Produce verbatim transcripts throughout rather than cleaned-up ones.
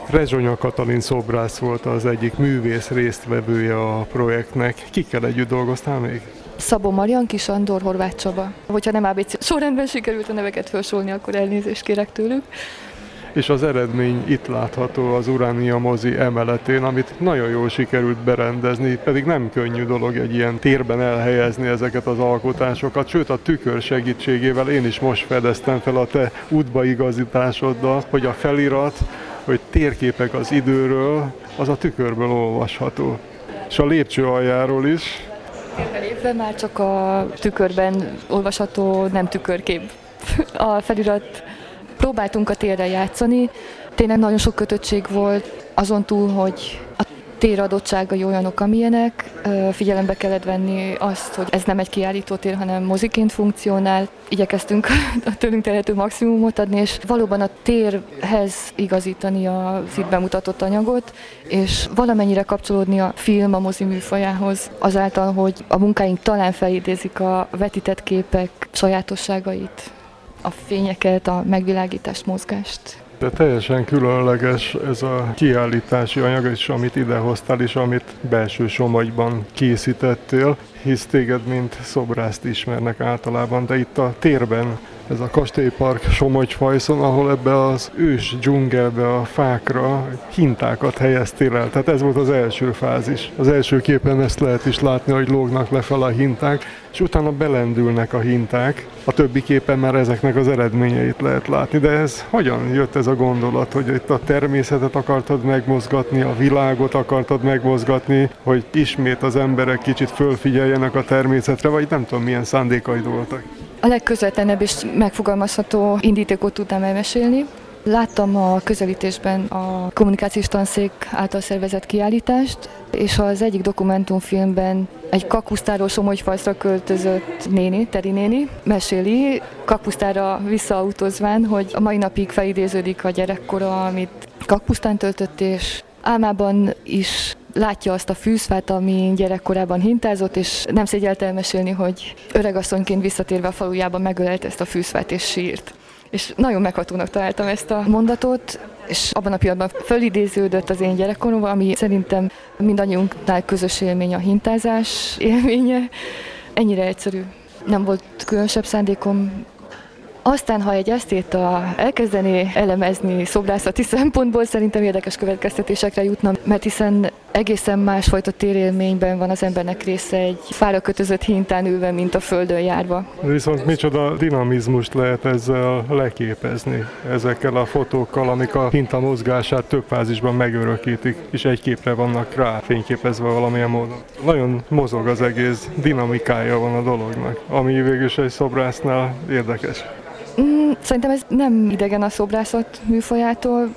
Rezsonya Katalin szobrász volt az egyik művész résztvevője a projektnek. Kikkel együtt dolgoztál még? Szabó Marian, Kis Andor, Horváth Csaba. Hogyha nem á bé cé sorrendben sikerült a neveket felsorolni, akkor elnézést kérek tőlük. És az eredmény itt látható az Uránia mozi emeletén, amit nagyon jól sikerült berendezni, pedig nem könnyű dolog egy ilyen térben elhelyezni ezeket az alkotásokat, sőt a tükör segítségével én is most fedeztem fel a te útbaigazításoddal, hogy a felirat, hogy térképek az időről, az a tükörből olvasható. És a lépcső aljáról is. Lépve már csak a tükörben olvasható, nem tükörkép. A felirat. Próbáltunk a térre játszani, tényleg nagyon sok kötöttség volt, azon túl, hogy a tér adottságai olyanok, amilyenek, figyelembe kellett venni azt, hogy ez nem egy kiállítótér, hanem moziként funkcionál. Igyekeztünk a tőlünk telhető maximumot adni, és valóban a térhez igazítani az itt bemutatott anyagot, és valamennyire kapcsolódni a film a mozi műfajához, azáltal, hogy a munkáink talán felidézik a vetített képek sajátosságait. A fényeket, a megvilágítást, mozgást. De teljesen különleges ez a kiállítási anyag is, amit idehoztál, és amit belső Somogyban készítettél, hisz téged, mint szobrászt ismernek általában, de itt a térben, ez a Kastélypark Somogy-Fajszon, ahol ebbe az ős dzsungelbe, a fákra hintákat helyeztél el. Tehát ez volt az első fázis. Az első képen ezt lehet is látni, hogy lógnak lefelé a hinták, és utána belendülnek a hinták. A többi képen már ezeknek az eredményeit lehet látni. De ez hogyan jött ez a gondolat, hogy itt a természetet akartad megmozgatni, a világot akartad megmozgatni, hogy ismét az emberek kicsit fölfigyeljenek a természetre, vagy nem tudom, milyen szándékaid voltak? A legközvetlenebb és megfogalmazható indítékot tudnám elmesélni. Láttam a közelítésben a kommunikációs tanszék által szervezett kiállítást, és az egyik dokumentumfilmben egy Kakpusztáról Somogyfajszra költözött néni, Teri néni, meséli, Kakpusztára visszaautózván, hogy a mai napig felidéződik a gyerekkora, amit Kakpusztán töltött, és álmában is látja azt a fűzfát, ami gyerekkorában hintázott, és nem szégyelte elmesélni, hogy öregasszonyként visszatérve a falujába megölelte ezt a fűzfát és sírt. És nagyon meghatónak találtam ezt a mondatot, és abban a pillanatban fölidéződött az én gyerekkoromban, ami szerintem mindannyiunknál közös élmény a hintázás élménye. Ennyire egyszerű. Nem volt különösebb szándékom. Aztán, ha egy esztéta elkezdené elemezni szobrászati szempontból, szerintem érdekes következtetésekre jutna, mert hiszen egészen másfajta térélményben van az embernek része egy fára kötözött hintán ülve, mint a földön járva. Viszont micsoda dinamizmust lehet ezzel leképezni, ezekkel a fotókkal, amik a hinta mozgását több fázisban megörökítik, és egy képre vannak rá fényképezve valamilyen módon. Nagyon mozog az egész, dinamikája van a dolognak, ami végül is egy szobrásznál érdekes. Szerintem ez nem idegen a szobrászat műfajától.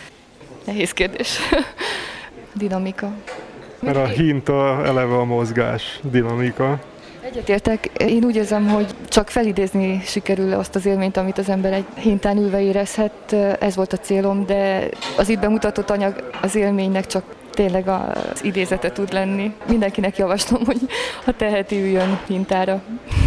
Nehéz kérdés. Dinamika. Mert a hinta eleve a mozgás, dinamika. Egyetértek. Én úgy érzem, hogy csak felidézni sikerül azt az élményt, amit az ember egy hintán ülve érezhet. Ez volt a célom, de az itt bemutatott anyag az élménynek csak tényleg az idézete tud lenni. Mindenkinek javaslom, hogy ha teheti, üljön hintára.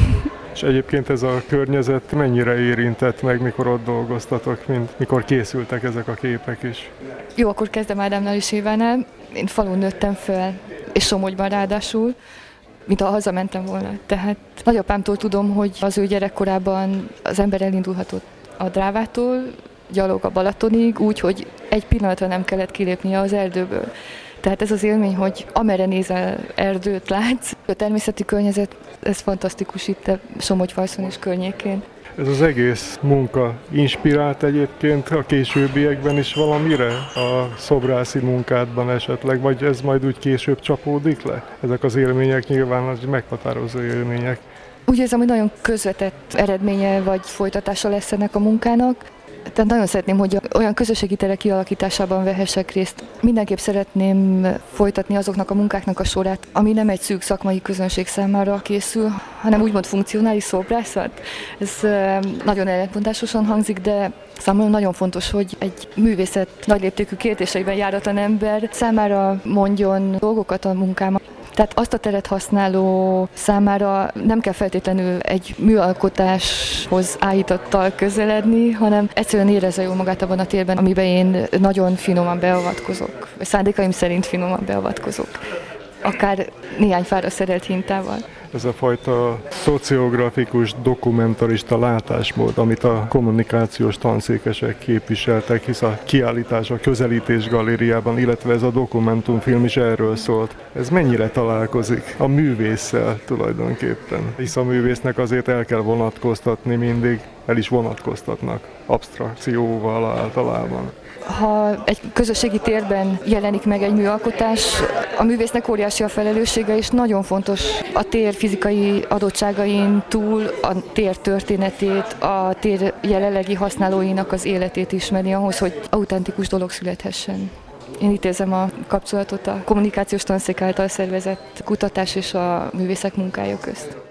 És egyébként ez a környezet mennyire érintett meg, mikor ott dolgoztatok, mint mikor készültek ezek a képek is? Jó, akkor kezdem Ádámnál és Évánál. Én falun nőttem fel, és Somogyban ráadásul, mint ha hazamentem volna. Tehát nagyapámtól tudom, hogy az ő gyerekkorában az ember elindulhatott a Drávától, gyalog a Balatonig, úgy, hogy egy pillanatra nem kellett kilépnie az erdőből. Tehát ez az élmény, hogy amerre nézel, erdőt látsz. A természeti környezet, ez fantasztikus itt a Somogyfajszon és környékén. Ez az egész munka inspirált egyébként a későbbiekben is valamire a szobrászi munkádban esetleg, vagy ez majd úgy később csapódik le? Ezek az élmények nyilván az meghatározó élmények. Úgy érzem, hogy nagyon közvetett eredménye vagy folytatása lesz ennek a munkának. Tehát nagyon szeretném, hogy olyan közösségi terek kialakításában vehessek részt. Mindenképp szeretném folytatni azoknak a munkáknak a sorát, ami nem egy szűk szakmai közönség számára készül, hanem úgymond funkcionális szobrászat. Ez nagyon ellentmondásosan hangzik, de számomra nagyon fontos, hogy egy művészet nagyléptékű kérdéseiben járatlan ember számára mondjon dolgokat a munkám. Tehát azt a teret használó számára nem kell feltétlenül egy műalkotáshoz állítottal közeledni, hanem egyszerűen érezze jól magát abban a térben, amiben én nagyon finoman beavatkozok, vagy szándékaim szerint finoman beavatkozok. Akár néhány fára szerelt hintával. Ez a fajta szociografikus, dokumentarista látásmód, amit a kommunikációs tanszékesek képviseltek, hisz a kiállítás a Közelítés galériában, illetve ez a dokumentumfilm is erről szólt. Ez mennyire találkozik a művésszel tulajdonképpen? Hisz a művésznek azért el kell vonatkoztatni mindig, el is vonatkoztatnak absztrakcióval általában. Ha egy közösségi térben jelenik meg egy műalkotás, a művésznek óriási a felelőssége, és nagyon fontos a tér fizikai adottságain túl a tér történetét, a tér jelenlegi használóinak az életét ismerni ahhoz, hogy autentikus dolog születhessen. Én itt érzem a kapcsolatot a kommunikációs tanszék által szervezett kutatás és a művészek munkája közt.